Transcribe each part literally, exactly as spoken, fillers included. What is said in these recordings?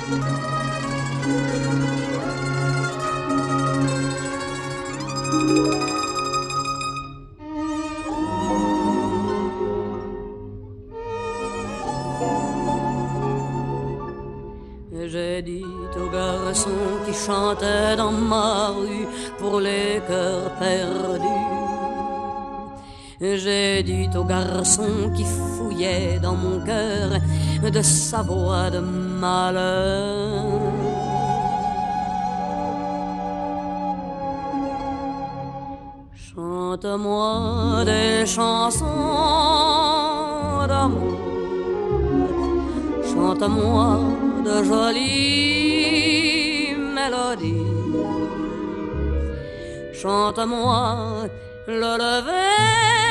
J'ai dit aux garçons qui chantaient dans ma rue pour les cœurs perdus. J'ai dit aux garçons qui fouillaient dans mon cœur de sa voix de malheur. Chante-moi des chansons d'amour, chante-moi de jolies mélodies, chante-moi le lever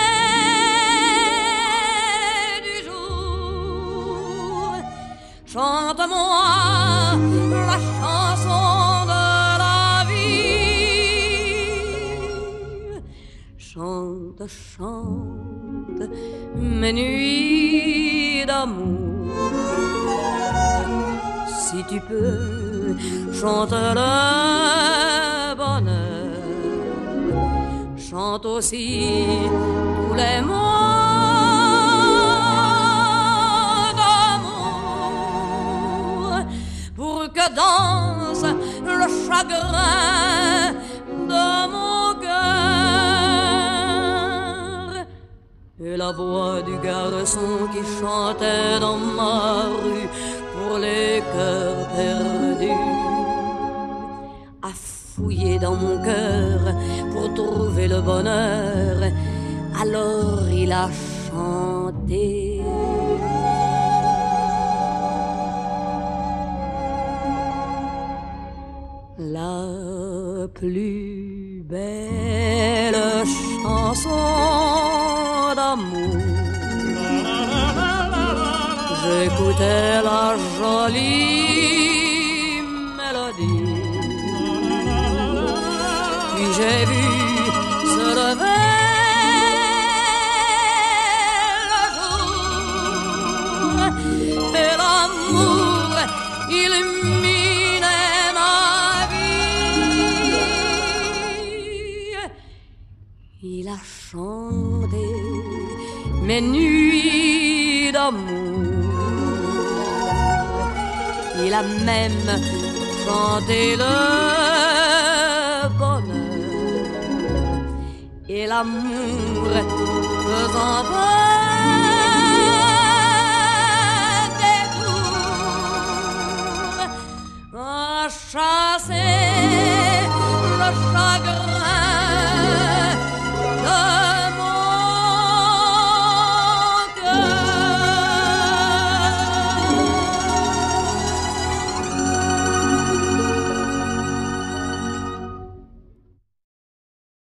du jour, chante-moi la chanson de la vie. Chante, chante mes nuits d'amour. Si tu peux, chante le bonheur, chante aussi tous les mots d'amour, pour que danse le chagrin de mon cœur. Et la voix du garçon qui chantait dans ma rue pour les cœurs perdus a fouillé dans mon cœur pour trouver le bonheur. Alors il a chanté. La plus belle chanson d'amour. J'écoutais la jolie mélodie, puis j'ai vu se lever le jour, et l'amour illuminait ma vie. Il a chanté mes nuits d'amour. Il a même chanté le bonheur et l'amour faisant peur.